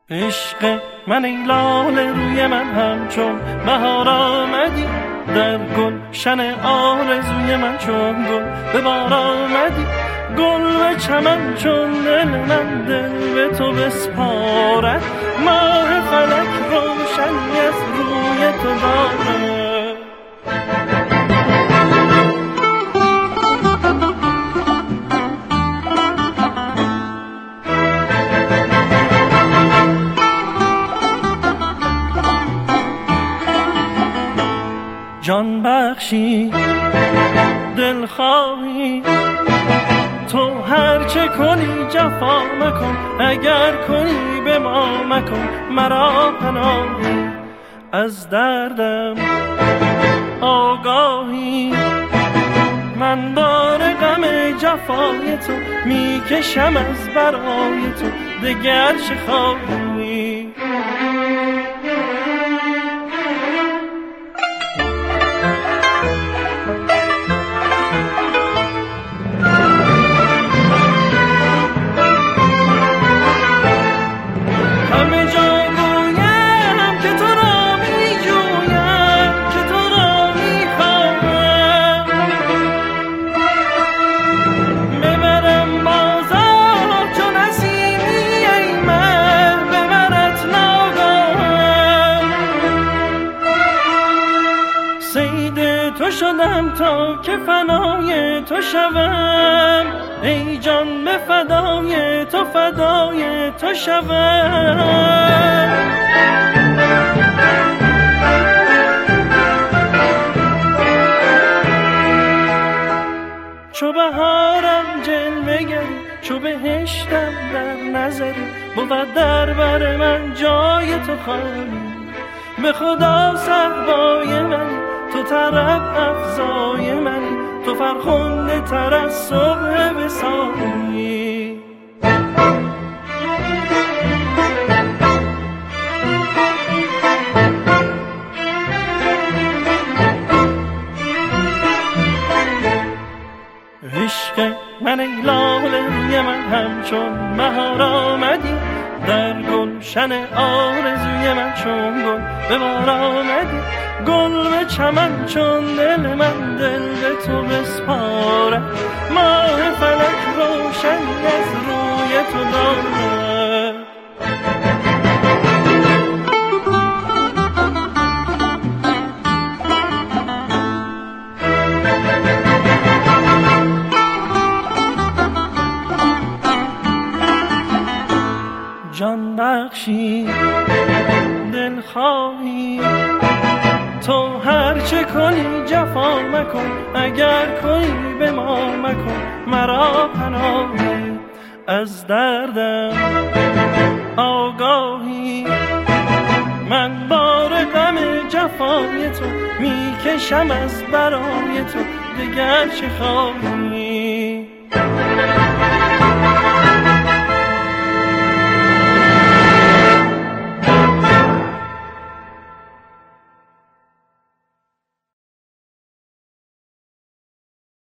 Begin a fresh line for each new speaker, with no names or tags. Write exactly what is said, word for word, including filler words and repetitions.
عشق من ای لاله روی من همچون بهار آمدی، در گلشن آرزوی من چون گل به بار آمدی. گل و چمن چون دل من دل به تو بسپارد، ماه فلک روشنی از روی تو دارد. جان بخشی دل خواهی تو هرچه کنی جفا مکن، اگر کنی به ما مکن مرا پناهی. از دردم آگاهی من بار غم جفای تو میکشم از برای تو، دگر چه خواهی. شدم تا که فنای تو شوم، ای جان به فدای تو فدای تو شوم. چو بهارم جلوه گری، چو بهشتم در نظری، بود در بر من جای تو خالی. به خدا صحبای من تو طرب افزای منی، تو فرخنده تر از صبح وصالی. عشق من ای لاله روی من همچون بهار آمدی، در گلشن آرزوی من چون گل به بار آمدی. گل به چمن چون دل من دل به تو بسپارد، ماه فلک روشنی از روی تو دارد. جان بخشی دل خواهی تو هرچه کنی جفا مکن، اگر کنی به ما مکن مرا پناهی. از دردم آگاهی من بار غم جفای تو میکشم از برای تو، دگر چه خواهی.